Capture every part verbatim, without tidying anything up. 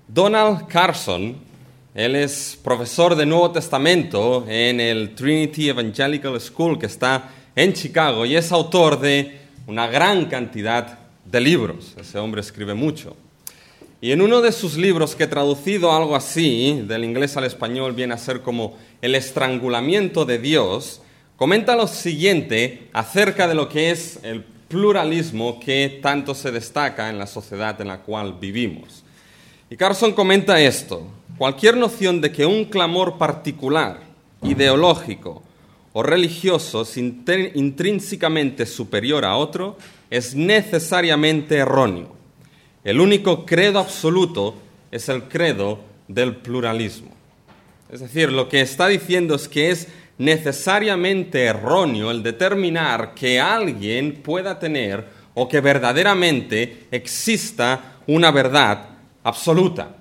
Donald Carson, él es profesor de Nuevo Testamento en el Trinity Evangelical School que está en Chicago y es autor de una gran cantidad de libros. Ese hombre escribe mucho. Y en uno de sus libros, que traducido algo así, del inglés al español, viene a ser como El estrangulamiento de Dios, comenta lo siguiente acerca de lo que es el pluralismo que tanto se destaca en la sociedad en la cual vivimos. Y Carson comenta esto: cualquier noción de que un clamor particular, ideológico o religioso es intrínsecamente superior a otro es necesariamente erróneo. El único credo absoluto es el credo del pluralismo. Es decir, lo que está diciendo es que es necesariamente erróneo el determinar que alguien pueda tener o que verdaderamente exista una verdad absoluta.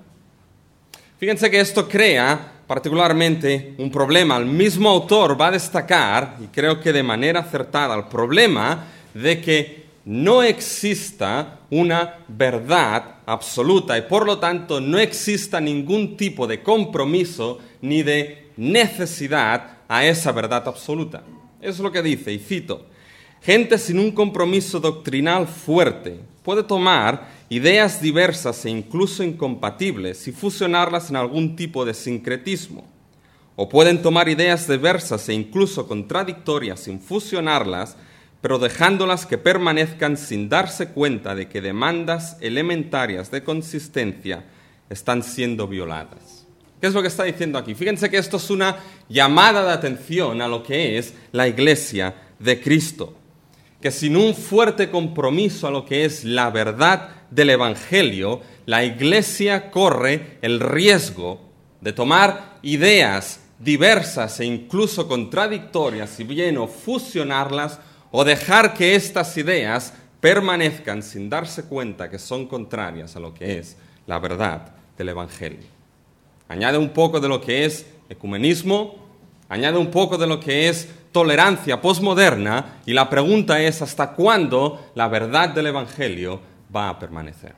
Fíjense que esto crea particularmente un problema. El mismo autor va a destacar, y creo que de manera acertada, el problema de que no exista una verdad absoluta y por lo tanto no exista ningún tipo de compromiso ni de necesidad a esa verdad absoluta. Eso es lo que dice, y cito: gente sin un compromiso doctrinal fuerte puede tomar ideas diversas e incluso incompatibles y fusionarlas en algún tipo de sincretismo. O pueden tomar ideas diversas e incluso contradictorias sin fusionarlas, pero dejándolas que permanezcan sin darse cuenta de que demandas elementarias de consistencia están siendo violadas. ¿Qué es lo que está diciendo aquí? Fíjense que esto es una llamada de atención a lo que es la Iglesia de Cristo. Que sin un fuerte compromiso a lo que es la verdad del Evangelio, la Iglesia corre el riesgo de tomar ideas diversas e incluso contradictorias y bien o fusionarlas, o dejar que estas ideas permanezcan sin darse cuenta que son contrarias a lo que es la verdad del Evangelio. Añade un poco de lo que es ecumenismo, añade un poco de lo que es tolerancia posmoderna, y la pregunta es: ¿hasta cuándo la verdad del Evangelio va a permanecer?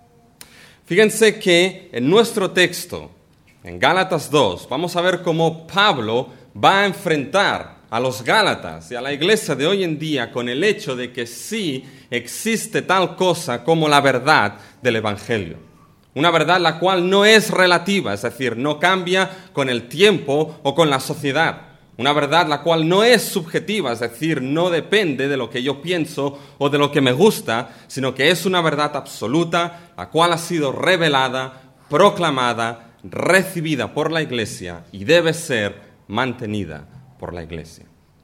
Fíjense que en nuestro texto, en Gálatas dos, vamos a ver cómo Pablo va a enfrentar a los Gálatas y a la iglesia de hoy en día con el hecho de que sí existe tal cosa como la verdad del Evangelio. Una verdad la cual no es relativa, es decir, no cambia con el tiempo o con la sociedad. Una verdad la cual no es subjetiva, es decir, no depende de lo que yo pienso o de lo que me gusta, sino que es una verdad absoluta, la cual ha sido revelada, proclamada, recibida por la iglesia y debe ser mantenida por la iglesia.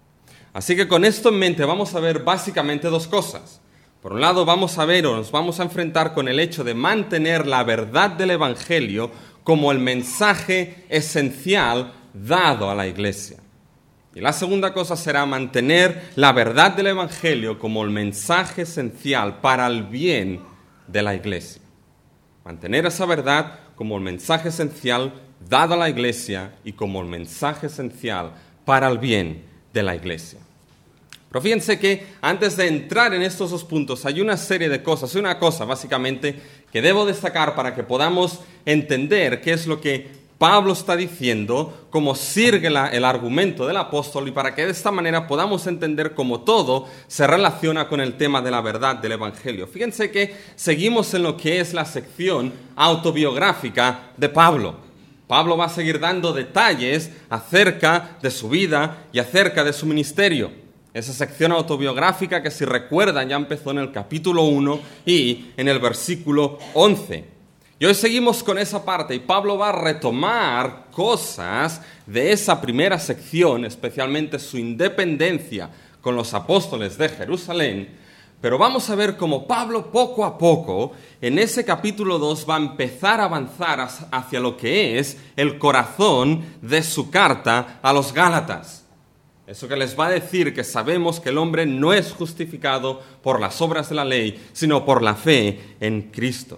Así que con esto en mente vamos a ver básicamente dos cosas. Por un lado vamos a ver o nos vamos a enfrentar con el hecho de mantener la verdad del Evangelio como el mensaje esencial dado a la iglesia. Y la segunda cosa será mantener la verdad del Evangelio como el mensaje esencial para el bien de la iglesia. Mantener esa verdad como el mensaje esencial dado a la iglesia y como el mensaje esencial para el bien de la iglesia. Pero fíjense que antes de entrar en estos dos puntos hay una serie de cosas, una cosa básicamente que debo destacar para que podamos entender qué es lo que Pablo está diciendo, cómo sirve la, el argumento del apóstol, y para que de esta manera podamos entender cómo todo se relaciona con el tema de la verdad del Evangelio. Fíjense que seguimos en lo que es la sección autobiográfica de Pablo. Pablo va a seguir dando detalles acerca de su vida y acerca de su ministerio. Esa sección autobiográfica que, si recuerdan, ya empezó en el capítulo uno y en el versículo once. Y hoy seguimos con esa parte y Pablo va a retomar cosas de esa primera sección, especialmente su independencia con los apóstoles de Jerusalén. Pero vamos a ver cómo Pablo poco a poco, en ese capítulo dos, va a empezar a avanzar hacia lo que es el corazón de su carta a los Gálatas. Eso que les va a decir que sabemos que el hombre no es justificado por las obras de la ley, sino por la fe en Cristo.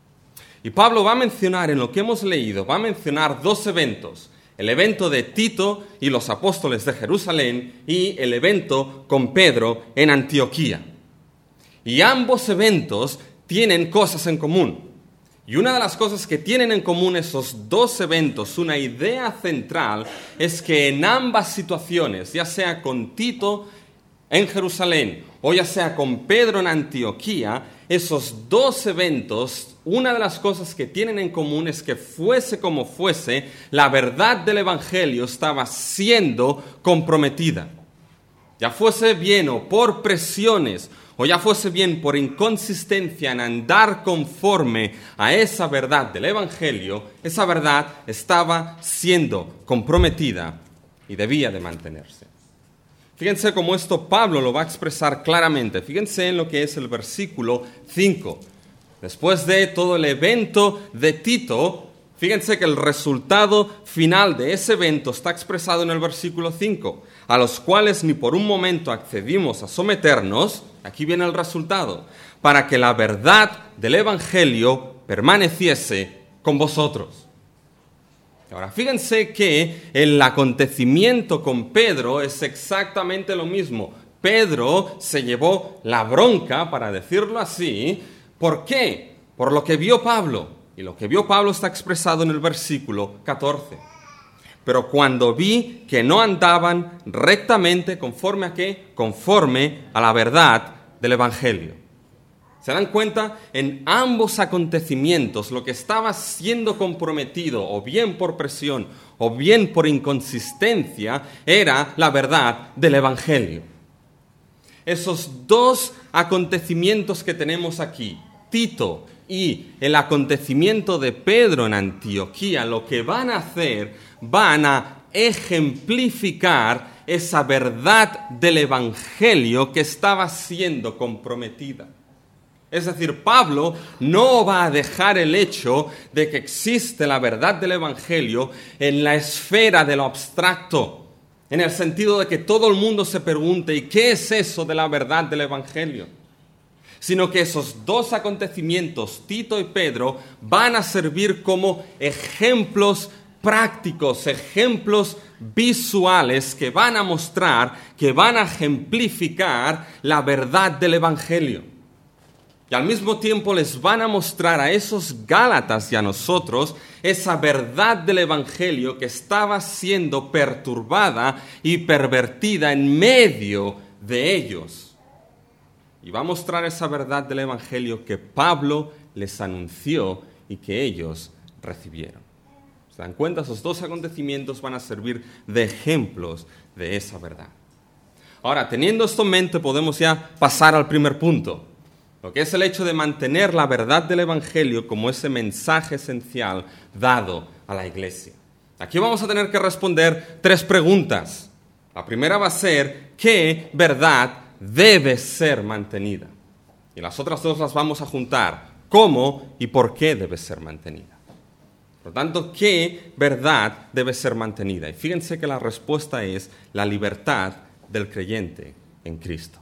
Y Pablo va a mencionar, en lo que hemos leído, va a mencionar dos eventos. El evento de Tito y los apóstoles de Jerusalén y el evento con Pedro en Antioquía. Y ambos eventos tienen cosas en común. Y una de las cosas que tienen en común esos dos eventos, una idea central, es que en ambas situaciones, ya sea con Tito en Jerusalén o ya sea con Pedro en Antioquía, esos dos eventos, una de las cosas que tienen en común es que fuese como fuese, la verdad del Evangelio estaba siendo comprometida. Ya fuese bien o por presiones, o ya fuese bien por inconsistencia en andar conforme a esa verdad del Evangelio, esa verdad estaba siendo comprometida y debía de mantenerse. Fíjense cómo esto Pablo lo va a expresar claramente. Fíjense en lo que es el versículo cinco. Después de todo el evento de Tito, fíjense que el resultado final de ese evento está expresado en el versículo cinco, a los cuales ni por un momento accedimos a someternos, aquí viene el resultado, para que la verdad del Evangelio permaneciese con vosotros. Ahora, fíjense que el acontecimiento con Pedro es exactamente lo mismo. Pedro se llevó la bronca, para decirlo así. ¿Por qué? Por lo que vio Pablo. Y lo que vio Pablo está expresado en el versículo catorce. Pero cuando vi que no andaban rectamente, ¿conforme a qué? Conforme a la verdad del Evangelio. ¿Se dan cuenta? En ambos acontecimientos lo que estaba siendo comprometido, o bien por presión, o bien por inconsistencia, era la verdad del Evangelio. Esos dos acontecimientos que tenemos aquí, Tito y el acontecimiento de Pedro en Antioquía, lo que van a hacer, van a ejemplificar esa verdad del Evangelio que estaba siendo comprometida. Es decir, Pablo no va a dejar el hecho de que existe la verdad del Evangelio en la esfera de lo abstracto, en el sentido de que todo el mundo se pregunte, ¿y qué es eso de la verdad del Evangelio? Sino que esos dos acontecimientos, Tito y Pedro, van a servir como ejemplos prácticos, ejemplos visuales que van a mostrar, que van a ejemplificar la verdad del Evangelio. Y al mismo tiempo les van a mostrar a esos Gálatas y a nosotros esa verdad del Evangelio que estaba siendo perturbada y pervertida en medio de ellos. Y va a mostrar esa verdad del Evangelio que Pablo les anunció y que ellos recibieron. ¿Se dan cuenta? Esos dos acontecimientos van a servir de ejemplos de esa verdad. Ahora, teniendo esto en mente, podemos ya pasar al primer punto. Lo que es el hecho de mantener la verdad del Evangelio como ese mensaje esencial dado a la iglesia. Aquí vamos a tener que responder tres preguntas. La primera va a ser, ¿qué verdad debe ser mantenida? Y las otras dos las vamos a juntar. ¿Cómo y por qué debe ser mantenida? Por lo tanto, ¿qué verdad debe ser mantenida? Y fíjense que la respuesta es la libertad del creyente en Cristo.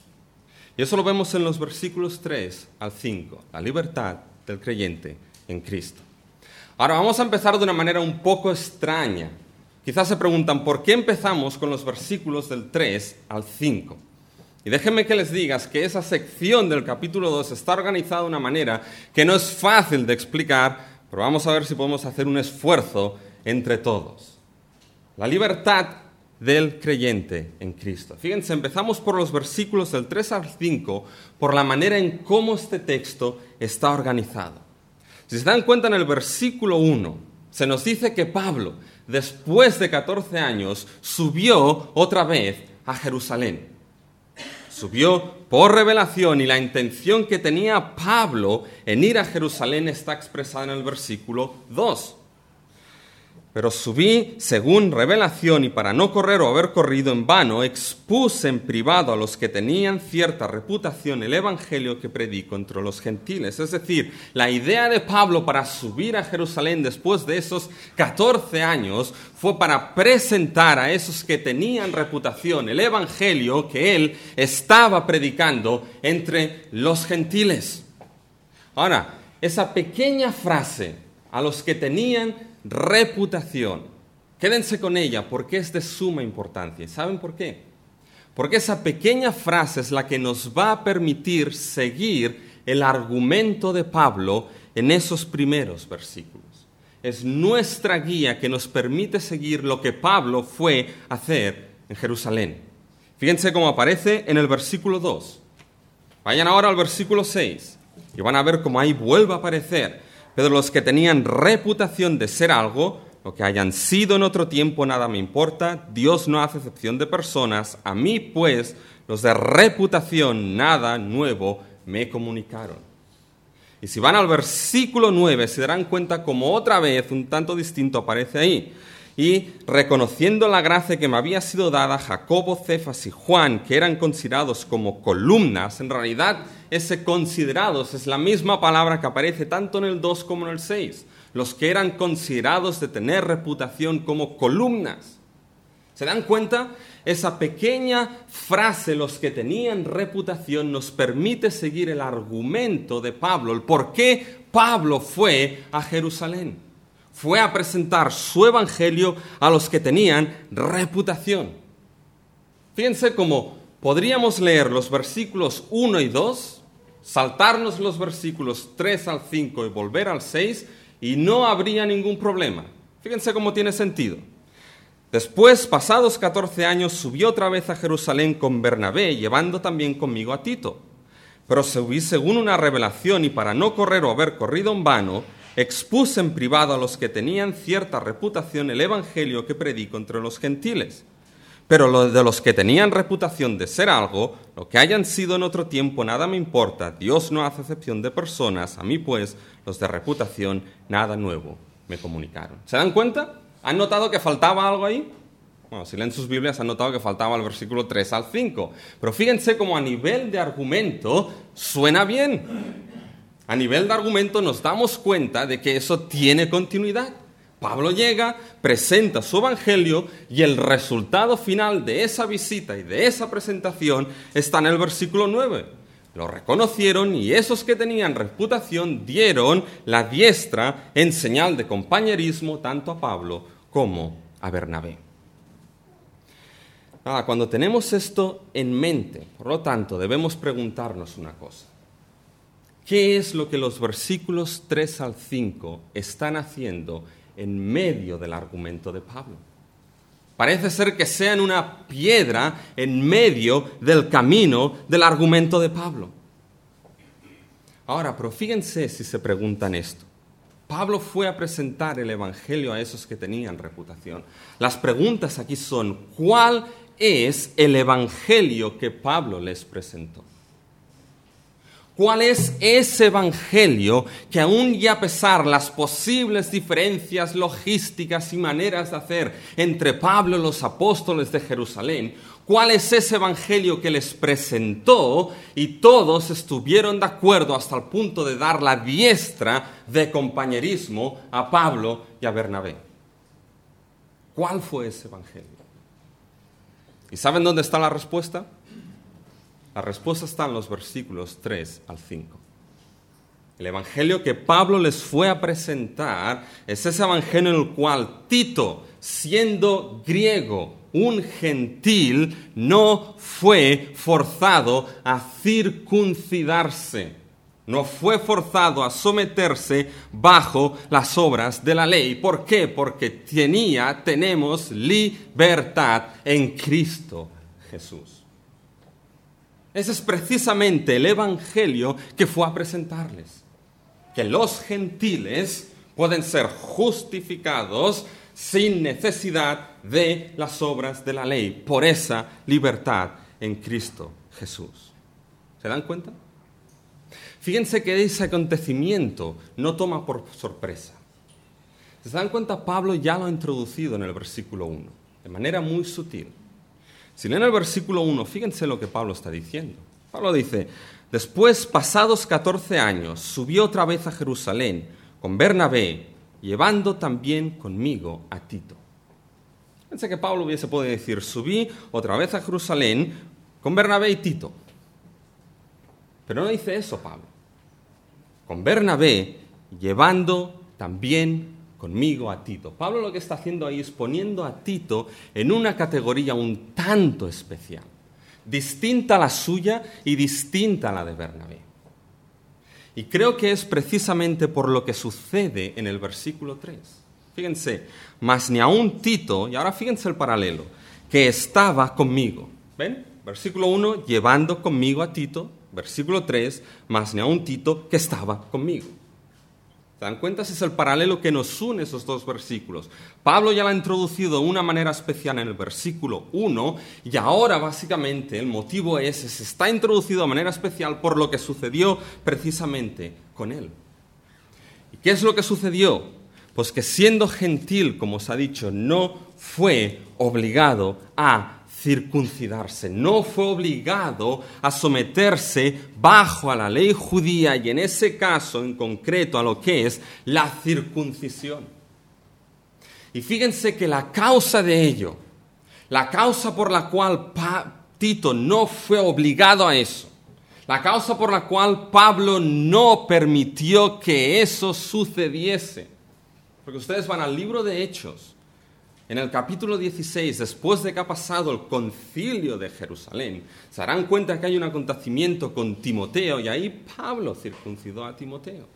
Y eso lo vemos en los versículos tres al cinco, la libertad del creyente en Cristo. Ahora vamos a empezar de una manera un poco extraña. Quizás se preguntan, ¿por qué empezamos con los versículos del tres al cinco? Y déjenme que les diga que esa sección del capítulo dos está organizada de una manera que no es fácil de explicar, pero vamos a ver si podemos hacer un esfuerzo entre todos. La libertad del creyente en Cristo. Fíjense, empezamos por los versículos del tres al cinco, por la manera en cómo este texto está organizado. Si se dan cuenta, en el versículo uno, se nos dice que Pablo, después de catorce años, subió otra vez a Jerusalén. Subió por revelación, y la intención que tenía Pablo en ir a Jerusalén está expresada en el versículo dos. Pero subí según revelación, y para no correr o haber corrido en vano, expuse en privado a los que tenían cierta reputación el evangelio que predico entre los gentiles. Es decir, la idea de Pablo para subir a Jerusalén después de esos catorce años fue para presentar a esos que tenían reputación el evangelio que él estaba predicando entre los gentiles. Ahora, esa pequeña frase, a los que tenían reputación, quédense con ella porque es de suma importancia. ¿Saben por qué? Porque esa pequeña frase es la que nos va a permitir seguir el argumento de Pablo en esos primeros versículos. Es nuestra guía que nos permite seguir lo que Pablo fue a hacer en Jerusalén. Fíjense cómo aparece en el versículo dos. Vayan ahora al versículo seis y van a ver cómo ahí vuelve a aparecer. Pero los que tenían reputación de ser algo, lo que hayan sido en otro tiempo, nada me importa. Dios no hace excepción de personas. A mí, pues, los de reputación, nada nuevo me comunicaron. Y si van al versículo nueve, se darán cuenta como otra vez, un tanto distinto, aparece ahí. Y reconociendo la gracia que me había sido dada, Jacobo, Cefas y Juan, que eran considerados como columnas, en realidad ese considerados es la misma palabra que aparece tanto en el dos como en el seis. Los que eran considerados de tener reputación como columnas. ¿Se dan cuenta? Esa pequeña frase, los que tenían reputación, nos permite seguir el argumento de Pablo, el por qué Pablo fue a Jerusalén. Fue a presentar su evangelio a los que tenían reputación. Fíjense cómo podríamos leer los versículos uno y dos, saltarnos los versículos tres al cinco y volver al seis, y no habría ningún problema. Fíjense cómo tiene sentido. Después, pasados catorce años, subí otra vez a Jerusalén con Bernabé, llevando también conmigo a Tito. Pero subí según una revelación, y para no correr o haber corrido en vano, expuse en privado a los que tenían cierta reputación el evangelio que predico entre los gentiles. Pero lo de los que tenían reputación de ser algo, lo que hayan sido en otro tiempo, nada me importa. Dios no hace excepción de personas. A mí, pues, los de reputación, nada nuevo me comunicaron. ¿Se dan cuenta? ¿Han notado que faltaba algo ahí? Bueno, si leen sus Biblias han notado que faltaba el versículo tres al cinco. Pero fíjense cómo a nivel de argumento suena bien. A nivel de argumento nos damos cuenta de que eso tiene continuidad. Pablo llega, presenta su evangelio y el resultado final de esa visita y de esa presentación está en el versículo nueve. Lo reconocieron y esos que tenían reputación dieron la diestra en señal de compañerismo tanto a Pablo como a Bernabé. Nada, cuando tenemos esto en mente, por lo tanto, debemos preguntarnos una cosa. ¿Qué es lo que los versículos tres al cinco están haciendo en medio del argumento de Pablo? Parece ser que sean una piedra en medio del camino del argumento de Pablo. Ahora, pero fíjense si se preguntan esto. Pablo fue a presentar el evangelio a esos que tenían reputación. Las preguntas aquí son, ¿cuál es el evangelio que Pablo les presentó? ¿Cuál es ese evangelio que aún y a pesar las posibles diferencias logísticas y maneras de hacer entre Pablo y los apóstoles de Jerusalén, cuál es ese evangelio que les presentó y todos estuvieron de acuerdo hasta el punto de dar la diestra de compañerismo a Pablo y a Bernabé? ¿Cuál fue ese evangelio? ¿Y saben dónde está la respuesta? La respuesta está en los versículos tres al cinco. El evangelio que Pablo les fue a presentar es ese evangelio en el cual Tito, siendo griego, un gentil, no fue forzado a circuncidarse. No fue forzado a someterse bajo las obras de la ley. ¿Por qué? Porque tenía, tenemos libertad en Cristo Jesús. Ese es precisamente el evangelio que fue a presentarles. Que los gentiles pueden ser justificados sin necesidad de las obras de la ley, por esa libertad en Cristo Jesús. ¿Se dan cuenta? Fíjense que ese acontecimiento no toma por sorpresa. ¿Se dan cuenta? Pablo ya lo ha introducido en el versículo uno, de manera muy sutil. Si leen el versículo uno, fíjense lo que Pablo está diciendo. Pablo dice, después, pasados catorce años, subí otra vez a Jerusalén con Bernabé, llevando también conmigo a Tito. Fíjense que Pablo hubiese podido decir, subí otra vez a Jerusalén con Bernabé y Tito. Pero no dice eso Pablo. Con Bernabé, llevando también conmigo a Tito. Pablo lo que está haciendo ahí es poniendo a Tito en una categoría un tanto especial, distinta a la suya y distinta a la de Bernabé. Y creo que es precisamente por lo que sucede en el versículo tres. Fíjense, mas ni aun Tito, y ahora fíjense el paralelo, que estaba conmigo. ¿Ven? Versículo uno, llevando conmigo a Tito. Versículo tres, mas ni aun Tito, que estaba conmigo. ¿Se dan cuenta? Ese es el paralelo que nos une esos dos versículos. Pablo ya lo ha introducido de una manera especial en el versículo uno y ahora básicamente el motivo es, se está introducido de manera especial por lo que sucedió precisamente con él. ¿Y qué es lo que sucedió? Pues que siendo gentil, como os ha dicho, no fue obligado a circuncidarse, no fue obligado a someterse bajo a la ley judía y en ese caso en concreto a lo que es la circuncisión. Y fíjense que la causa de ello, la causa por la cual pa- Tito no fue obligado a eso, la causa por la cual Pablo no permitió que eso sucediese, porque ustedes van al libro de Hechos, en el capítulo dieciséis, después de que ha pasado el concilio de Jerusalén, se darán cuenta que hay un acontecimiento con Timoteo y ahí Pablo circuncidó a Timoteo.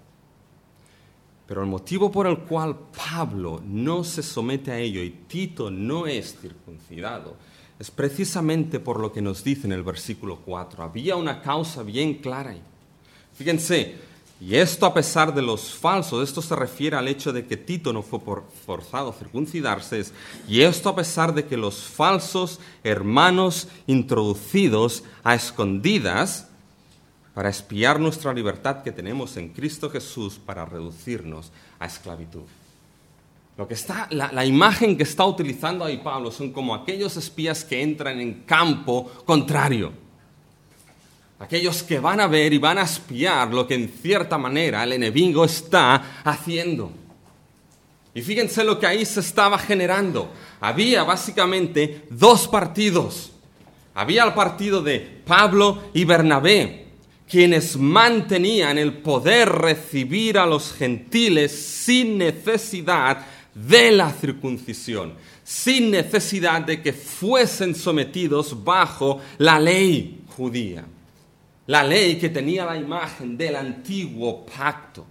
Pero el motivo por el cual Pablo no se somete a ello y Tito no es circuncidado es precisamente por lo que nos dice en el versículo cuatro. Había una causa bien clara ahí. Fíjense, y esto a pesar de los falsos, esto se refiere al hecho de que Tito no fue por forzado a circuncidarse, es, y esto a pesar de que los falsos hermanos introducidos a escondidas para espiar nuestra libertad que tenemos en Cristo Jesús para reducirnos a esclavitud. Lo que está, la, la imagen que está utilizando ahí Pablo son como aquellos espías que entran en campo contrario. Aquellos que van a ver y van a espiar lo que en cierta manera el enemigo está haciendo. Y fíjense lo que ahí se estaba generando. Había básicamente dos partidos. Había el partido de Pablo y Bernabé, quienes mantenían el poder recibir a los gentiles sin necesidad de la circuncisión, sin necesidad de que fuesen sometidos bajo la ley judía. La ley que tenía la imagen del antiguo pacto.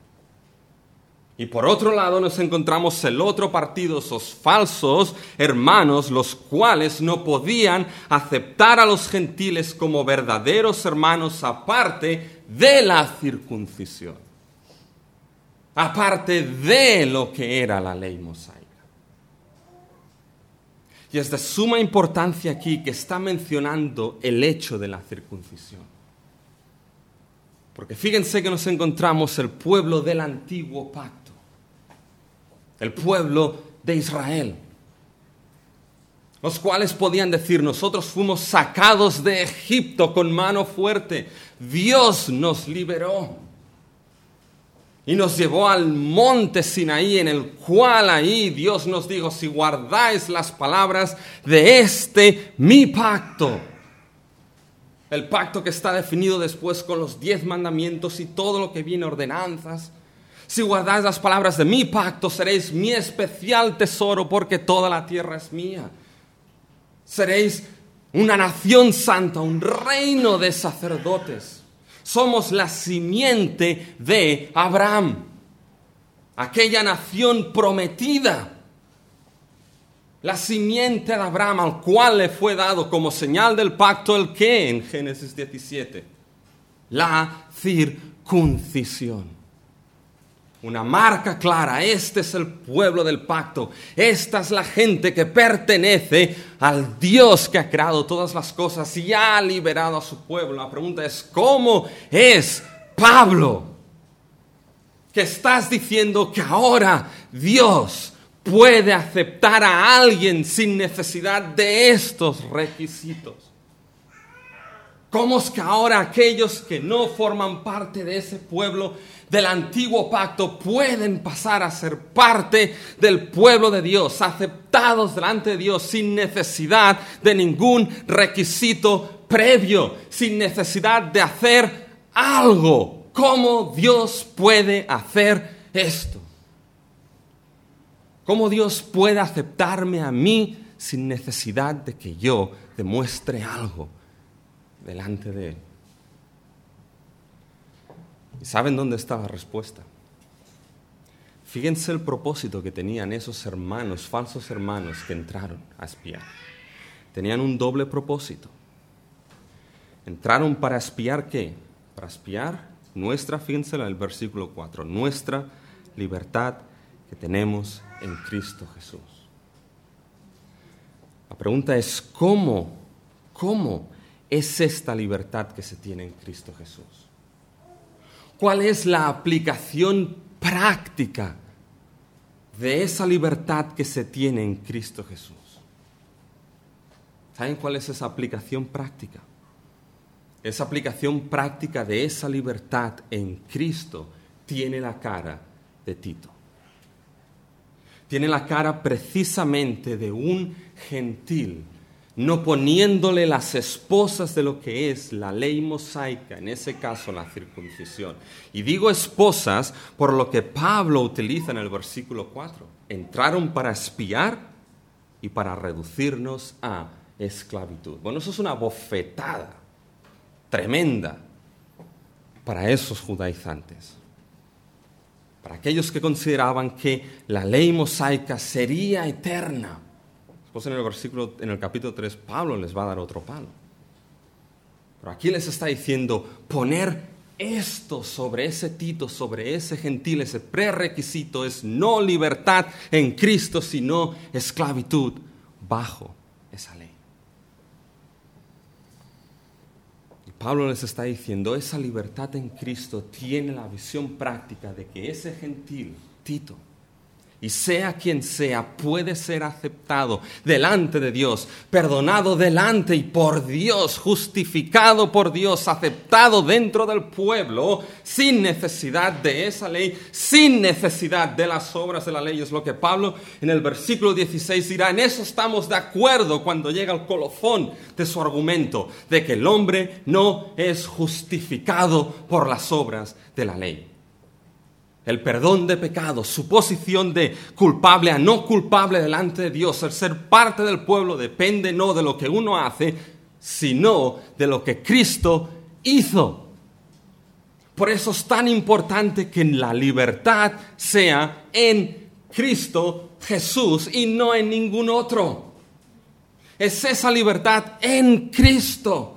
Y por otro lado nos encontramos el otro partido, esos falsos hermanos, los cuales no podían aceptar a los gentiles como verdaderos hermanos aparte de la circuncisión, aparte de lo que era la ley mosaica. Y es de suma importancia aquí que está mencionando el hecho de la circuncisión. Porque fíjense que nos encontramos el pueblo del antiguo pacto, el pueblo de Israel, los cuales podían decir, nosotros fuimos sacados de Egipto con mano fuerte, Dios nos liberó y nos llevó al monte Sinaí, en el cual ahí Dios nos dijo, si guardáis las palabras de este mi pacto, el pacto que está definido después con los diez mandamientos y todo lo que viene, ordenanzas. Si guardáis las palabras de mi pacto, seréis mi especial tesoro, porque toda la tierra es mía. Seréis una nación santa, un reino de sacerdotes. Somos la simiente de Abraham, aquella nación prometida. La simiente de Abraham, al cual le fue dado como señal del pacto el que en Génesis diecisiete, la circuncisión. Una marca clara, este es el pueblo del pacto, esta es la gente que pertenece al Dios que ha creado todas las cosas y ha liberado a su pueblo. La pregunta es, ¿cómo es Pablo que estás diciendo que ahora Dios puede aceptar a alguien sin necesidad de estos requisitos? ¿Cómo es que ahora aquellos que no forman parte de ese pueblo del antiguo pacto pueden pasar a ser parte del pueblo de Dios, aceptados delante de Dios sin necesidad de ningún requisito previo, sin necesidad de hacer algo? ¿Cómo Dios puede hacer esto? ¿Cómo Dios puede aceptarme a mí sin necesidad de que yo demuestre algo delante de Él? ¿Y saben dónde está la respuesta? Fíjense el propósito que tenían esos hermanos, falsos hermanos que entraron a espiar. Tenían un doble propósito. Entraron para espiar ¿qué? Para espiar nuestra, fíjense el versículo cuatro, nuestra libertad que tenemos en Cristo Jesús. La pregunta es, ¿cómo? ¿Cómo es esta libertad que se tiene en Cristo Jesús? ¿Cuál es la aplicación práctica de esa libertad que se tiene en Cristo Jesús? ¿Saben cuál es esa aplicación práctica? Esa aplicación práctica de esa libertad en Cristo tiene la cara de Tito. Tiene la cara precisamente de un gentil, no poniéndole las esposas de lo que es la ley mosaica, en ese caso la circuncisión. Y digo esposas por lo que Pablo utiliza en el versículo cuatro. Entraron para espiar y para reducirnos a esclavitud. Bueno, eso es una bofetada tremenda para esos judaizantes. Para aquellos que consideraban que la ley mosaica sería eterna. Después en el versículo, en el capítulo tres, Pablo les va a dar otro palo. Pero aquí les está diciendo, poner esto sobre ese Tito, sobre ese gentil, ese prerequisito es no libertad en Cristo, sino esclavitud bajo esa ley. Pablo les está diciendo, esa libertad en Cristo tiene la visión práctica de que ese gentil, Tito, y sea quien sea, puede ser aceptado delante de Dios, perdonado delante y por Dios, justificado por Dios, aceptado dentro del pueblo, sin necesidad de esa ley, sin necesidad de las obras de la ley. Es lo que Pablo en el versículo dieciséis dirá. En eso estamos de acuerdo cuando llega al colofón de su argumento, de que el hombre no es justificado por las obras de la ley. El perdón de pecados, su posición de culpable a no culpable delante de Dios, el ser parte del pueblo depende no de lo que uno hace, sino de lo que Cristo hizo. Por eso es tan importante que la libertad sea en Cristo Jesús y no en ningún otro. Es esa libertad en Cristo.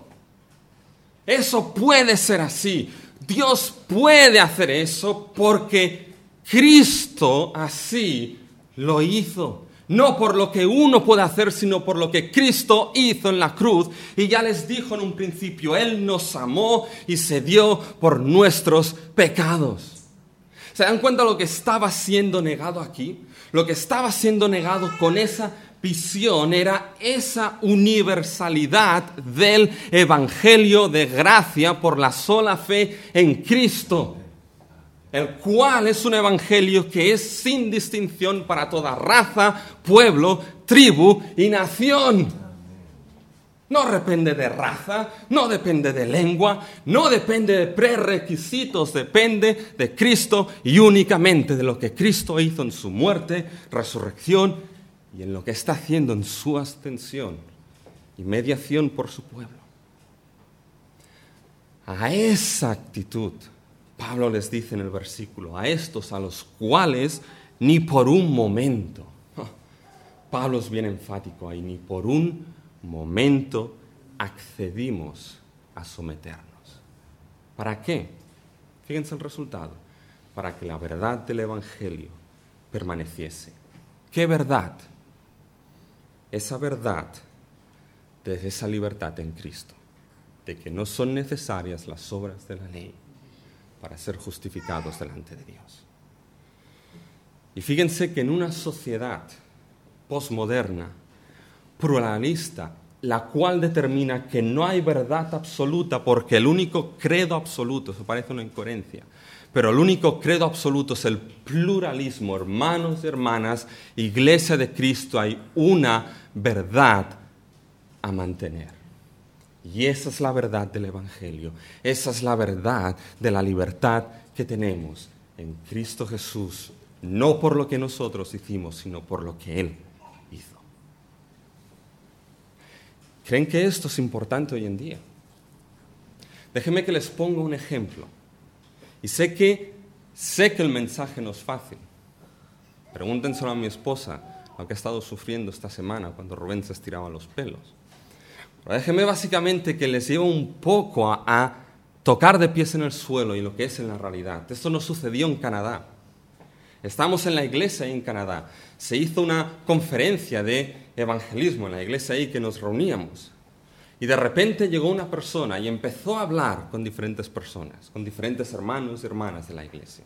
Eso puede ser así. Dios puede hacer eso porque Cristo así lo hizo. No por lo que uno puede hacer, sino por lo que Cristo hizo en la cruz. Y ya les dijo en un principio, Él nos amó y se dio por nuestros pecados. ¿Se dan cuenta de lo que estaba siendo negado aquí? Lo que estaba siendo negado con esa visión era esa universalidad del evangelio de gracia por la sola fe en Cristo, el cual es un evangelio que es sin distinción para toda raza, pueblo, tribu y nación. No depende de raza, no depende de lengua, no depende de prerequisitos, depende de Cristo y únicamente de lo que Cristo hizo en su muerte, resurrección y en lo que está haciendo en su ascensión y mediación por su pueblo. A esa actitud, Pablo les dice en el versículo, a estos a los cuales ni por un momento, Pablo es bien enfático ahí, ni por un momento accedimos a someternos. ¿Para qué? Fíjense el resultado. Para que la verdad del evangelio permaneciese. ¿Qué verdad? Esa verdad de esa libertad en Cristo, de que no son necesarias las obras de la ley para ser justificados delante de Dios. Y fíjense que en una sociedad posmoderna, pluralista, la cual determina que no hay verdad absoluta porque el único credo absoluto, eso parece una incoherencia, pero el único credo absoluto es el pluralismo, hermanos y hermanas, Iglesia de Cristo, hay una verdad a mantener. Y esa es la verdad del Evangelio, esa es la verdad de la libertad que tenemos en Cristo Jesús, no por lo que nosotros hicimos, sino por lo que Él hizo. ¿Creen que esto es importante hoy en día? Déjenme que les ponga un ejemplo. Y sé que, sé que el mensaje no es fácil. Pregúntenselo a mi esposa, lo que ha estado sufriendo esta semana cuando Rubén se estiraba los pelos. Pero déjenme básicamente que les llevo un poco a, a tocar de pies en el suelo y lo que es en la realidad. Esto no sucedió en Canadá. Estamos en la iglesia ahí en Canadá. Se hizo una conferencia de evangelismo en la iglesia ahí que nos reuníamos. Y de repente llegó una persona y empezó a hablar con diferentes personas, con diferentes hermanos y hermanas de la iglesia.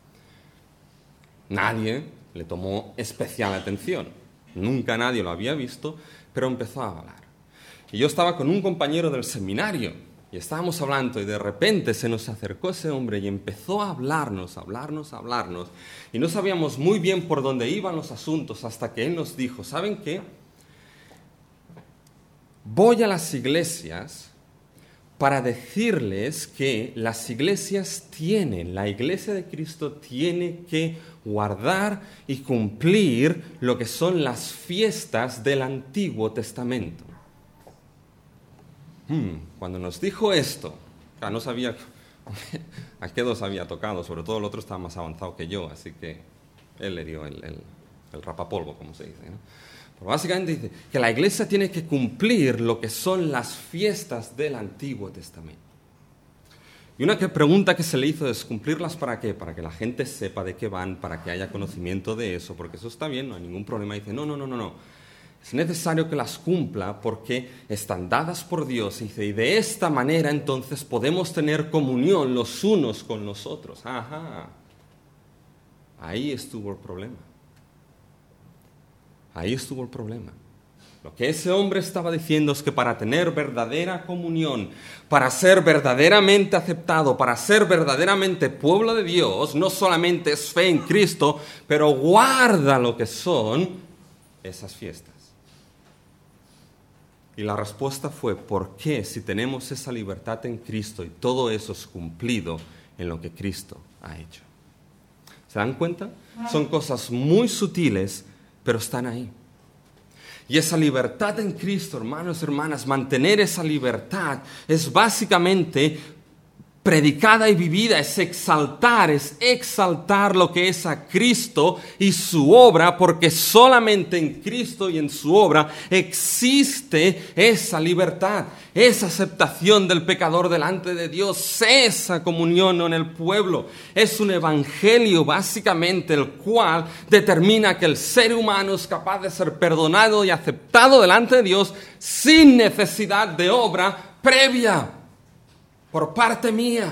Nadie le tomó especial atención. Nunca nadie lo había visto, pero empezó a hablar. Y yo estaba con un compañero del seminario y estábamos hablando y de repente se nos acercó ese hombre y empezó a hablarnos, a hablarnos, a hablarnos. Y no sabíamos muy bien por dónde iban los asuntos hasta que él nos dijo, ¿saben qué? Voy a las iglesias para decirles que las iglesias tienen, la iglesia de Cristo tiene que guardar y cumplir lo que son las fiestas del Antiguo Testamento. Hmm, cuando nos dijo esto, claro, no sabía a qué dos había tocado, sobre todo el otro estaba más avanzado que yo, así que él le dio el, el, el rapapolvo, como se dice, ¿no? Pero básicamente dice que la iglesia tiene que cumplir lo que son las fiestas del Antiguo Testamento. Y una que pregunta que se le hizo es, ¿cumplirlas para qué? Para que la gente sepa de qué van, para que haya conocimiento de eso, porque eso está bien, no hay ningún problema. Y dice, no, no, no, no, no. Es necesario que las cumpla porque están dadas por Dios. Y dice, y de esta manera entonces podemos tener comunión los unos con los otros. Ajá. Ahí estuvo el problema. Ahí estuvo el problema. Lo que ese hombre estaba diciendo es que para tener verdadera comunión, para ser verdaderamente aceptado, para ser verdaderamente pueblo de Dios, no solamente es fe en Cristo, pero guarda lo que son esas fiestas. Y la respuesta fue, ¿por qué si tenemos esa libertad en Cristo y todo eso es cumplido en lo que Cristo ha hecho? ¿Se dan cuenta? Son cosas muy sutiles, pero están ahí. Y esa libertad en Cristo, hermanos y hermanas, mantener esa libertad es básicamente predicada y vivida, es exaltar, es exaltar lo que es a Cristo y su obra, porque solamente en Cristo y en su obra existe esa libertad, esa aceptación del pecador delante de Dios, esa comunión en el pueblo. Es un evangelio básicamente el cual determina que el ser humano es capaz de ser perdonado y aceptado delante de Dios sin necesidad de obra previa. Por parte mía.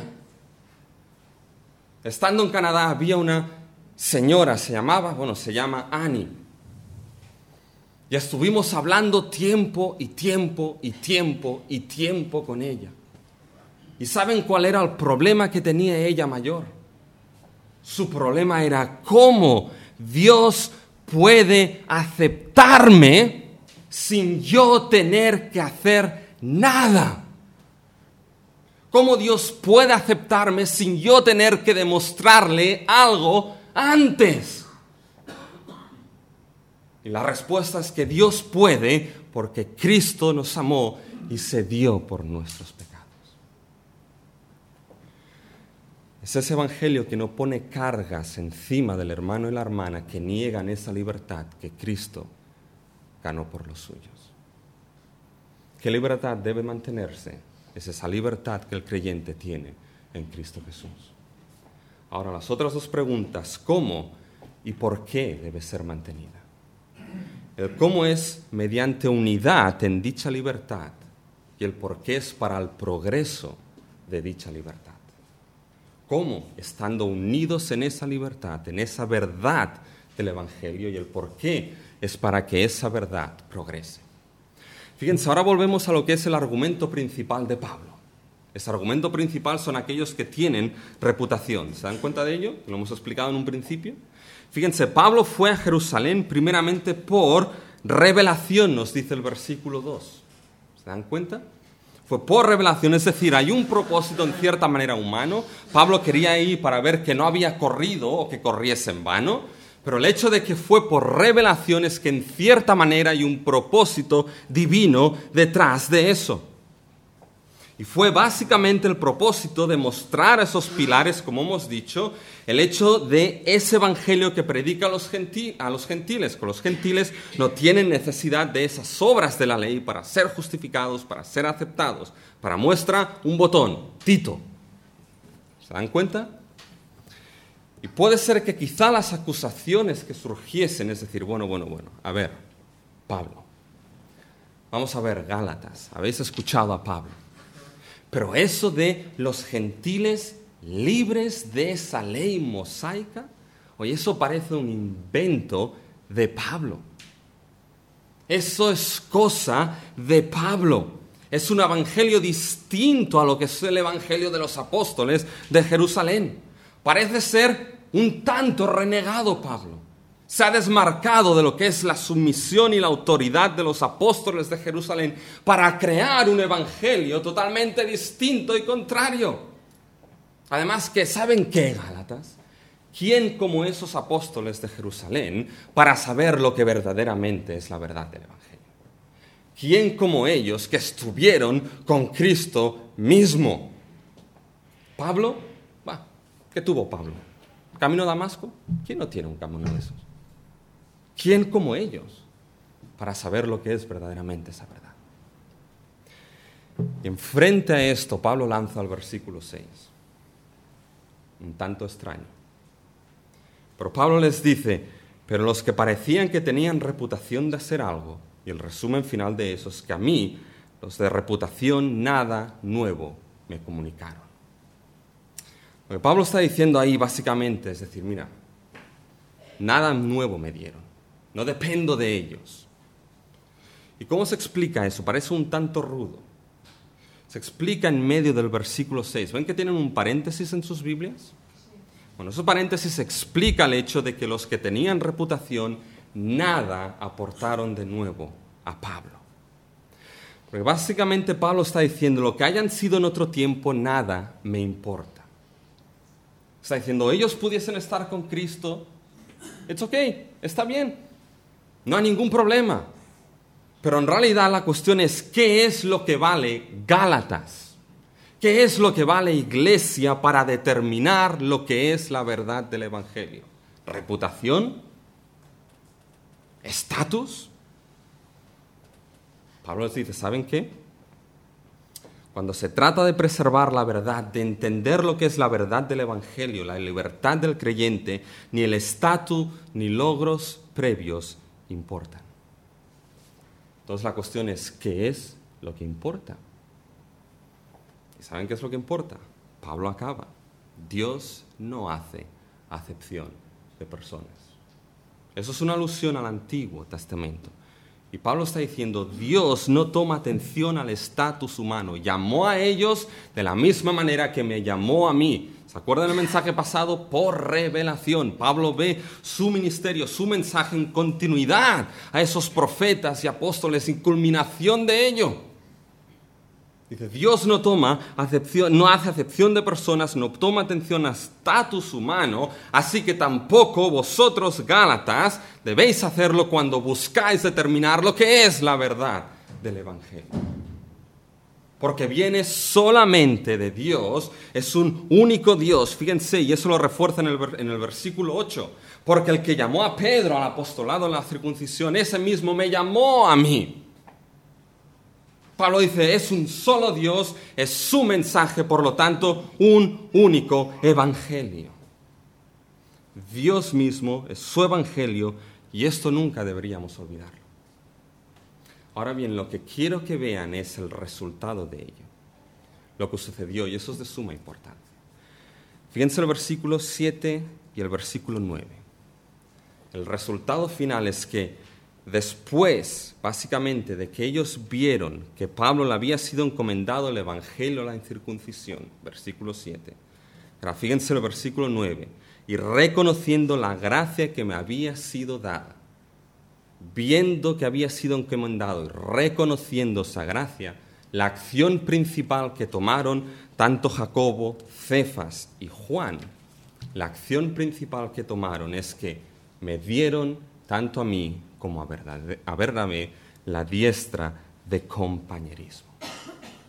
Estando en Canadá había una señora, se llamaba, bueno, se llama Annie. Y estuvimos hablando tiempo y tiempo y tiempo y tiempo con ella. ¿Y saben cuál era el problema que tenía ella mayor? Su problema era cómo Dios puede aceptarme sin yo tener que hacer nada. ¿Cómo Dios puede aceptarme sin yo tener que demostrarle algo antes? Y la respuesta es que Dios puede porque Cristo nos amó y se dio por nuestros pecados. Es ese evangelio que no pone cargas encima del hermano y la hermana que niegan esa libertad que Cristo ganó por los suyos. ¿Qué libertad debe mantenerse? Es esa libertad que el creyente tiene en Cristo Jesús. Ahora, las otras dos preguntas, ¿cómo y por qué debe ser mantenida? El cómo es mediante unidad en dicha libertad y el por qué es para el progreso de dicha libertad. ¿Cómo? Estando unidos en esa libertad, en esa verdad del Evangelio, y el por qué es para que esa verdad progrese. Fíjense, ahora volvemos a lo que es el argumento principal de Pablo. Ese argumento principal son aquellos que tienen reputación. ¿Se dan cuenta de ello? Lo hemos explicado en un principio. Fíjense, Pablo fue a Jerusalén primeramente por revelación, nos dice el versículo dos. ¿Se dan cuenta? Fue por revelación, es decir, hay un propósito en cierta manera humano. Pablo quería ir para ver que no había corrido o que corriese en vano. Pero el hecho de que fue por revelación es que en cierta manera hay un propósito divino detrás de eso. Y fue básicamente el propósito de mostrar a esos pilares, como hemos dicho, el hecho de ese evangelio que predica a los, genti- a los gentiles, que los gentiles no tienen necesidad de esas obras de la ley para ser justificados, para ser aceptados. Para muestra, un botón, Tito. ¿Se dan cuenta? Y puede ser que quizá las acusaciones que surgiesen, es decir, bueno, bueno, bueno, a ver, Pablo, vamos a ver, Gálatas, habéis escuchado a Pablo. Pero eso de los gentiles libres de esa ley mosaica, oye, eso parece un invento de Pablo. Eso es cosa de Pablo. Es un evangelio distinto a lo que es el evangelio de los apóstoles de Jerusalén. Parece ser un tanto renegado Pablo. Se ha desmarcado de lo que es la sumisión y la autoridad de los apóstoles de Jerusalén para crear un evangelio totalmente distinto y contrario. Además que, ¿saben qué, Gálatas? ¿Quién como esos apóstoles de Jerusalén para saber lo que verdaderamente es la verdad del evangelio? ¿Quién como ellos que estuvieron con Cristo mismo? ¿Pablo? Bah, ¿qué tuvo Pablo? ¿Camino a Damasco? ¿Quién no tiene un camino de esos? ¿Quién como ellos para saber lo que es verdaderamente esa verdad? Y enfrente a esto, Pablo lanza el versículo seis, un tanto extraño. Pero Pablo les dice, pero los que parecían que tenían reputación de hacer algo, y el resumen final de eso es que a mí, los de reputación, nada nuevo me comunicaron. Lo que Pablo está diciendo ahí básicamente es decir, mira, nada nuevo me dieron. No dependo de ellos. ¿Y cómo se explica eso? Parece un tanto rudo. Se explica en medio del versículo seis. ¿Ven que tienen un paréntesis en sus Biblias? Bueno, ese paréntesis explica el hecho de que los que tenían reputación nada aportaron de nuevo a Pablo. Porque básicamente Pablo está diciendo, lo que hayan sido en otro tiempo, nada me importa. Está diciendo, ellos pudiesen estar con Cristo, it's okay, está bien. No hay ningún problema. Pero en realidad la cuestión es, ¿qué es lo que vale Gálatas? ¿Qué es lo que vale Iglesia para determinar lo que es la verdad del Evangelio? ¿Reputación? ¿Estatus? Pablo les dice, ¿saben qué? Cuando se trata de preservar la verdad, de entender lo que es la verdad del Evangelio, la libertad del creyente, ni el estatus ni logros previos importan. Entonces la cuestión es, ¿qué es lo que importa? ¿Y saben qué es lo que importa? Pablo acaba. Dios no hace acepción de personas. Eso es una alusión al Antiguo Testamento. Y Pablo está diciendo, Dios no toma atención al estatus humano. Llamó a ellos de la misma manera que me llamó a mí. ¿Se acuerdan del mensaje pasado? Por revelación. Pablo ve su ministerio, su mensaje en continuidad a esos profetas y apóstoles, en culminación de ello. Dice, Dios no toma acepción, no hace acepción de personas, no toma atención a estatus humano, así que tampoco vosotros, Gálatas, debéis hacerlo cuando buscáis determinar lo que es la verdad del Evangelio. Porque viene solamente de Dios, es un único Dios, fíjense, y eso lo refuerza en el, en el versículo ocho, porque el que llamó a Pedro al apostolado en la circuncisión, ese mismo me llamó a mí. Pablo dice, es un solo Dios, es su mensaje, por lo tanto, un único evangelio. Dios mismo es su evangelio y esto nunca deberíamos olvidarlo. Ahora bien, lo que quiero que vean es el resultado de ello, lo que sucedió, y eso es de suma importancia. Fíjense el versículo siete y el versículo nueve. El resultado final es que después, básicamente, de que ellos vieron que Pablo le había sido encomendado el evangelio a la incircuncisión, versículo siete. Ahora, fíjense el versículo nueve. Y reconociendo la gracia que me había sido dada, viendo que había sido encomendado y reconociendo esa gracia, la acción principal que tomaron tanto Jacobo, Cefas y Juan, la acción principal que tomaron es que me dieron tanto a mí como a Bernabé la diestra de compañerismo.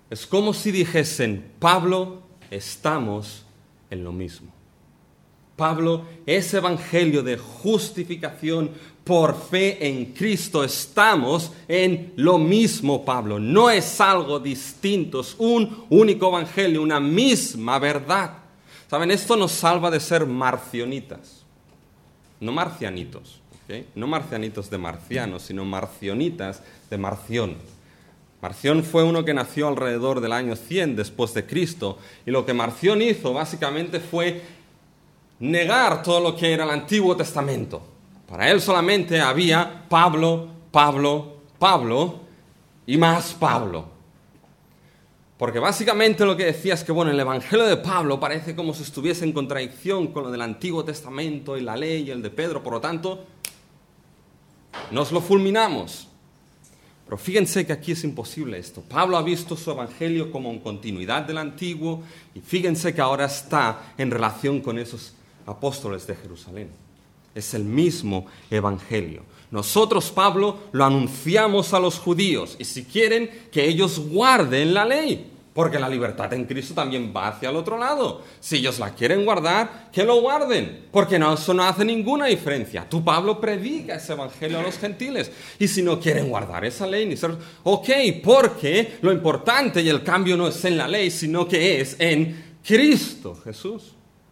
Es como si dijesen, Pablo, estamos en lo mismo. Pablo, ese evangelio de justificación por fe en Cristo, estamos en lo mismo, Pablo. No es algo distinto, es un único evangelio, una misma verdad. ¿Saben? Esto nos salva de ser marcionitas, no marcianitos, ¿okay? No marcianitos de marcianos, sino marcionitas de Marción. Marción fue uno que nació alrededor del año cien después de Cristo, y lo que Marción hizo básicamente fue negar todo lo que era el Antiguo Testamento. Para él solamente había Pablo, Pablo, Pablo y más Pablo. Porque básicamente lo que decía es que, bueno, el Evangelio de Pablo parece como si estuviese en contradicción con lo del Antiguo Testamento y la ley y el de Pedro, por lo tanto, nos lo fulminamos. Pero fíjense que aquí es imposible esto. Pablo ha visto su Evangelio como en continuidad del Antiguo, y fíjense que ahora está en relación con esos apóstoles de Jerusalén. Es el mismo Evangelio. Nosotros, Pablo, lo anunciamos a los judíos, y si quieren, que ellos guarden la ley, porque la libertad en Cristo también va hacia el otro lado. Si ellos la quieren guardar, que lo guarden, porque no, eso no hace ninguna diferencia. Tú, Pablo, predica ese evangelio a los gentiles, y si no quieren guardar esa ley, ni ser... ok, porque lo importante y el cambio no es en la ley, sino que es en Cristo Jesús.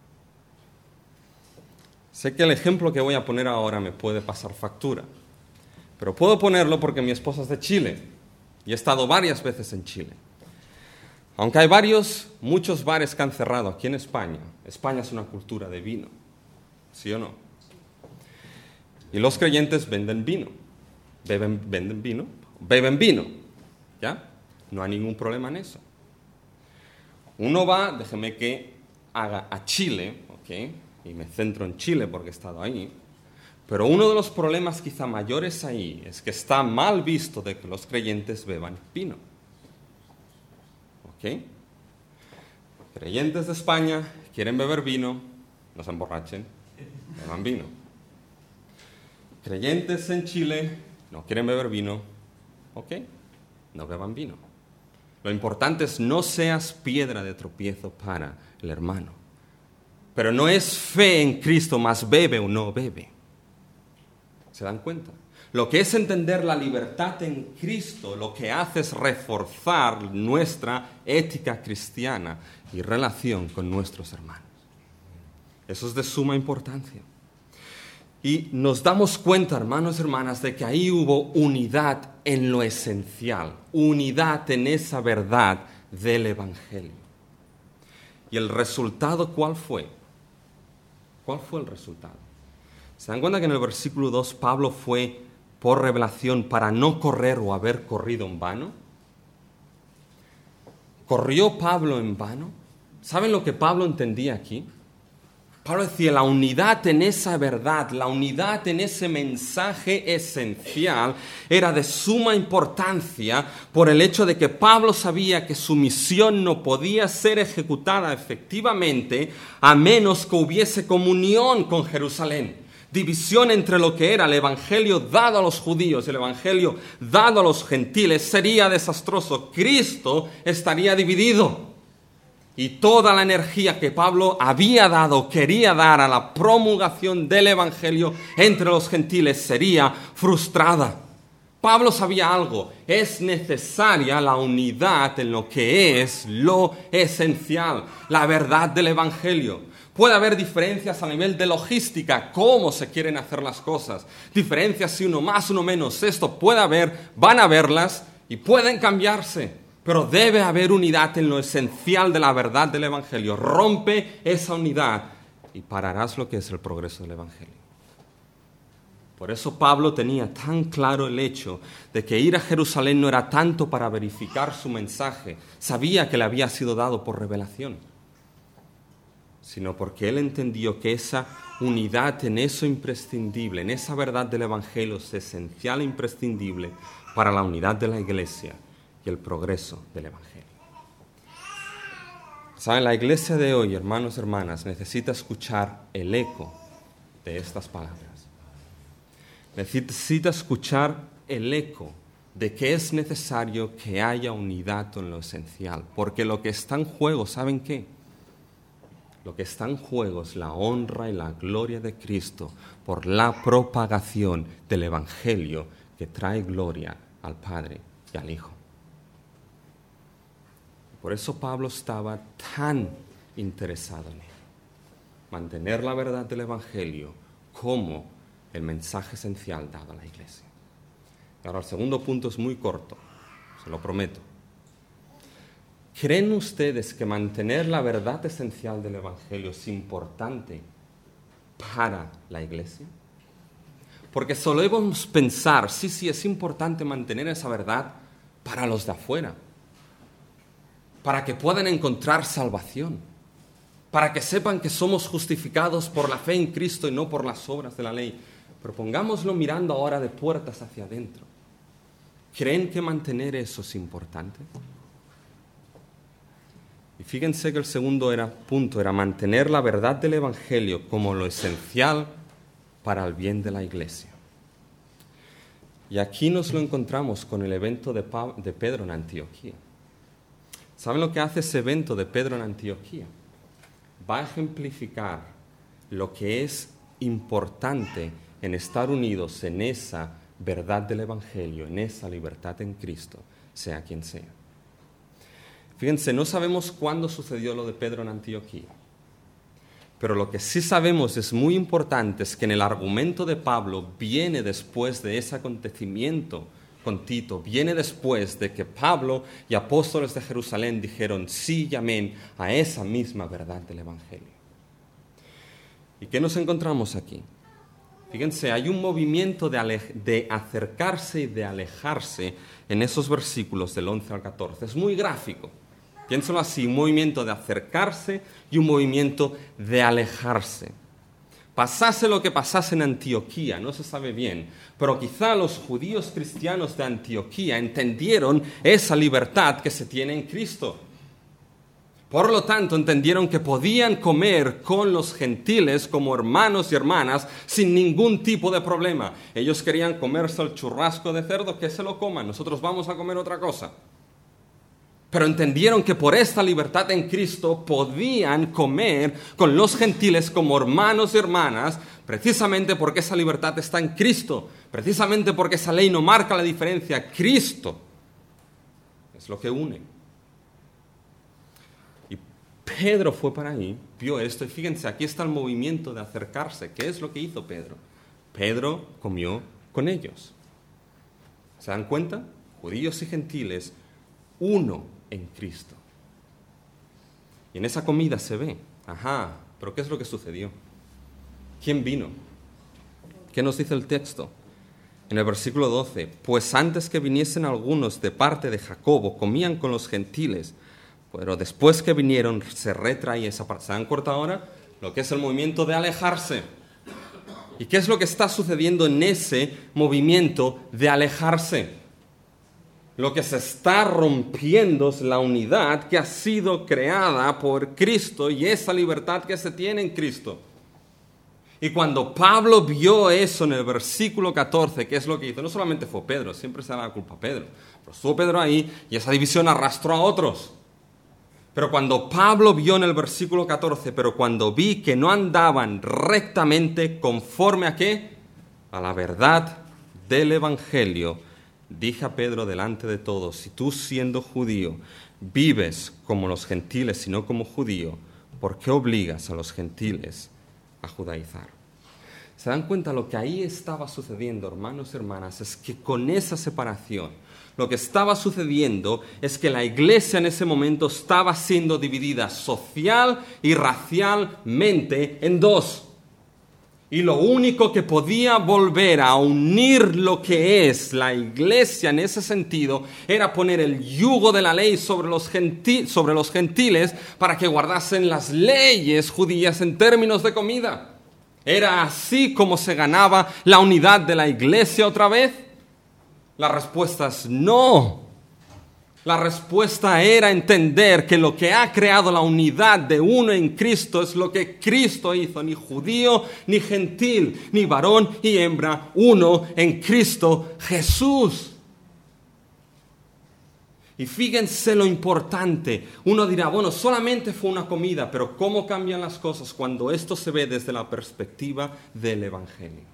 Sé que el ejemplo que voy a poner ahora me puede pasar factura, pero puedo ponerlo porque mi esposa es de Chile y he estado varias veces en Chile. Aunque hay varios, muchos bares que han cerrado aquí en España, España es una cultura de vino, ¿sí o no? Y los creyentes venden vino, beben, venden vino, beben vino, ¿ya? No hay ningún problema en eso. Uno va, déjeme que haga a Chile, ¿ok? Y me centro en Chile porque he estado ahí, pero uno de los problemas quizá mayores ahí es que está mal visto de que los creyentes beban vino. ¿Ok? Creyentes de España quieren beber vino, no se emborrachen, beban vino. Creyentes en Chile no quieren beber vino, ¿ok? No beban vino. Lo importante es no seas piedra de tropiezo para el hermano. Pero no es fe en Cristo más bebe o no bebe. ¿Se dan cuenta? Lo que es entender la libertad en Cristo, lo que hace es reforzar nuestra ética cristiana y relación con nuestros hermanos. Eso es de suma importancia. Y nos damos cuenta, hermanos y hermanas, de que ahí hubo unidad en lo esencial, unidad en esa verdad del Evangelio. ¿Y el resultado cuál fue? ¿Cuál fue el resultado? ¿Se dan cuenta que en el versículo dos Pablo fue por revelación para no correr o haber corrido en vano? ¿Corrió Pablo en vano? ¿Saben lo que Pablo entendía aquí? Pablo decía, la unidad en esa verdad, la unidad en ese mensaje esencial era de suma importancia por el hecho de que Pablo sabía que su misión no podía ser ejecutada efectivamente a menos que hubiese comunión con Jerusalén. División entre lo que era el evangelio dado a los judíos y el evangelio dado a los gentiles sería desastroso. Cristo estaría dividido. Y toda la energía que Pablo había dado, quería dar a la promulgación del Evangelio entre los gentiles sería frustrada. Pablo sabía algo, es necesaria la unidad en lo que es lo esencial, la verdad del Evangelio. Puede haber diferencias a nivel de logística, cómo se quieren hacer las cosas, diferencias si uno más, uno menos, esto puede haber, van a haberlas y pueden cambiarse. Pero debe haber unidad en lo esencial de la verdad del Evangelio. Rompe esa unidad y pararás lo que es el progreso del Evangelio. Por eso Pablo tenía tan claro el hecho de que ir a Jerusalén no era tanto para verificar su mensaje, sabía que le había sido dado por revelación, sino porque él entendió que esa unidad en eso imprescindible, en esa verdad del Evangelio es esencial e imprescindible para la unidad de la iglesia y el progreso del Evangelio. ¿Saben? La iglesia de hoy, hermanos y hermanas, necesita escuchar el eco de estas palabras. Necesita escuchar el eco de que es necesario que haya unidad en lo esencial, porque lo que está en juego, ¿saben qué? Lo que está en juego es la honra y la gloria de Cristo por la propagación del Evangelio que trae gloria al Padre y al Hijo. Por eso Pablo estaba tan interesado en él, mantener la verdad del Evangelio como el mensaje esencial dado a la iglesia. Ahora, el segundo punto es muy corto, se lo prometo. ¿Creen ustedes que mantener la verdad esencial del Evangelio es importante para la iglesia? Porque solemos pensar, sí, sí, es importante mantener esa verdad para los de afuera, para que puedan encontrar salvación, para que sepan que somos justificados por la fe en Cristo y no por las obras de la ley. Pero pongámoslo mirando ahora de puertas hacia adentro. ¿Creen que mantener eso es importante? Y fíjense que el segundo era, punto era mantener la verdad del Evangelio como lo esencial para el bien de la iglesia. Y aquí nos lo encontramos con el evento de, Pa- de Pedro en Antioquía. ¿Saben lo que hace ese evento de Pedro en Antioquía? Va a ejemplificar lo que es importante en estar unidos en esa verdad del Evangelio, en esa libertad en Cristo, sea quien sea. Fíjense, no sabemos cuándo sucedió lo de Pedro en Antioquía, pero lo que sí sabemos es muy importante es que en el argumento de Pablo viene después de ese acontecimiento con Tito, viene después de que Pablo y apóstoles de Jerusalén dijeron sí y amén a esa misma verdad del Evangelio. ¿Y qué nos encontramos aquí? Fíjense, hay un movimiento de, ale- de acercarse y de alejarse en esos versículos del once al catorce. Es muy gráfico. Piénsalo así, un movimiento de acercarse y un movimiento de alejarse. Pasase lo que pasase en Antioquía, no se sabe bien, pero quizá los judíos cristianos de Antioquía entendieron esa libertad que se tiene en Cristo. Por lo tanto, entendieron que podían comer con los gentiles como hermanos y hermanas sin ningún tipo de problema. Ellos querían comerse el churrasco de cerdo, que se lo coman, nosotros vamos a comer otra cosa. Pero entendieron que por esta libertad en Cristo podían comer con los gentiles como hermanos y hermanas, precisamente porque esa libertad está en Cristo, precisamente porque esa ley no marca la diferencia. Cristo es lo que une. Pedro fue para ahí, vio esto y fíjense, aquí está el movimiento de acercarse. ¿Qué es lo que hizo Pedro? Pedro comió con ellos. ¿Se dan cuenta? Judíos y gentiles, uno en Cristo. Y en esa comida se ve, ajá, pero ¿qué es lo que sucedió? ¿Quién vino? ¿Qué nos dice el texto? En el versículo doce, pues antes que viniesen algunos de parte de Jacobo, comían con los gentiles, pero después que vinieron se retraía esa parte. ¿Se dan cuenta ahora? Lo que es el movimiento de alejarse. ¿Y qué es lo que está sucediendo en ese movimiento de alejarse? Lo que se está rompiendo es la unidad que ha sido creada por Cristo y esa libertad que se tiene en Cristo. Y cuando Pablo vio eso en el versículo catorce, ¿qué es lo que hizo? No solamente fue Pedro, siempre se da la culpa a Pedro, pero estuvo Pedro ahí y esa división arrastró a otros. Pero cuando Pablo vio en el versículo catorce, pero cuando vi que no andaban rectamente conforme a qué, a la verdad del Evangelio, dije a Pedro delante de todos, si tú siendo judío vives como los gentiles y no como judío, ¿por qué obligas a los gentiles a judaizar? ¿Se dan cuenta? Lo que ahí estaba sucediendo, hermanos y hermanas, es que con esa separación, lo que estaba sucediendo es que la iglesia en ese momento estaba siendo dividida social y racialmente en dos. Y lo único que podía volver a unir lo que es la iglesia en ese sentido era poner el yugo de la ley sobre los, genti- sobre los gentiles para que guardasen las leyes judías en términos de comida. ¿Era así como se ganaba la unidad de la iglesia otra vez? La respuesta es no. La respuesta era entender que lo que ha creado la unidad de uno en Cristo es lo que Cristo hizo, ni judío ni gentil, ni varón y hembra, uno en Cristo Jesús. Y fíjense lo importante. Uno dirá, bueno, solamente fue una comida, pero ¿cómo cambian las cosas cuando esto se ve desde la perspectiva del Evangelio?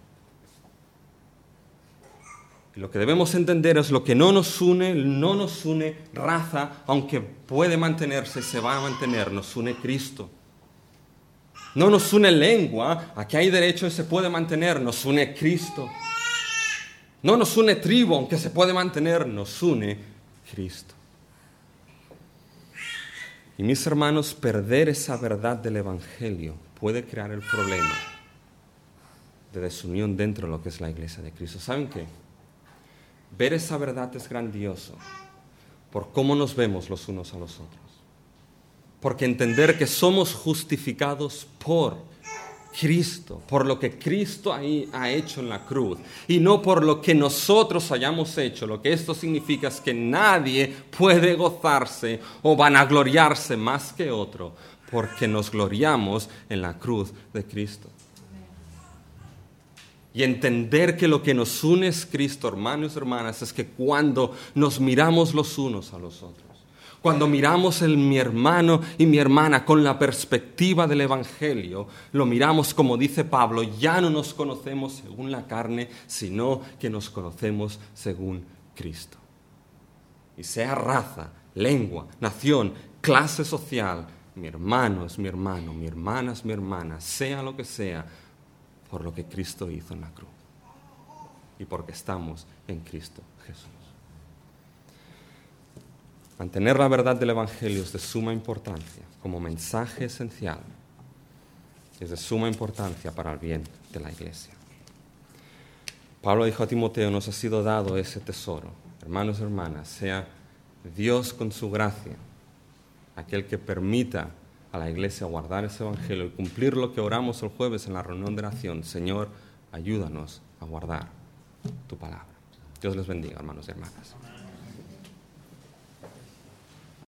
Y lo que debemos entender es lo que no nos une, no nos une raza, aunque puede mantenerse, se va a mantener, nos une Cristo. No nos une lengua, aquí hay derecho y se puede mantener, nos une Cristo. No nos une tribu, aunque se puede mantener, nos une Cristo. Y mis hermanos, perder esa verdad del Evangelio puede crear el problema de desunión dentro de lo que es la iglesia de Cristo. ¿Saben qué? Ver esa verdad es grandioso por cómo nos vemos los unos a los otros. Porque entender que somos justificados por Cristo, por lo que Cristo ahí ha hecho en la cruz, y no por lo que nosotros hayamos hecho. Lo que esto significa es que nadie puede gozarse o vanagloriarse más que otro, porque nos gloriamos en la cruz de Cristo. Y entender que lo que nos une es Cristo, hermanos y hermanas, es que cuando nos miramos los unos a los otros, cuando miramos en mi hermano y mi hermana con la perspectiva del Evangelio, lo miramos como dice Pablo, ya no nos conocemos según la carne, sino que nos conocemos según Cristo. Y sea raza, lengua, nación, clase social, mi hermano es mi hermano, mi hermana es mi hermana, sea lo que sea, por lo que Cristo hizo en la cruz y porque estamos en Cristo Jesús. Mantener la verdad del Evangelio es de suma importancia como mensaje esencial. Es de suma importancia para el bien de la iglesia. Pablo dijo a Timoteo, nos ha sido dado ese tesoro. Hermanos y hermanas, sea Dios con su gracia aquel que permita a la iglesia guardar ese Evangelio y cumplir lo que oramos el jueves en la reunión de oración. Señor, ayúdanos a guardar tu palabra. Dios les bendiga, hermanos y hermanas.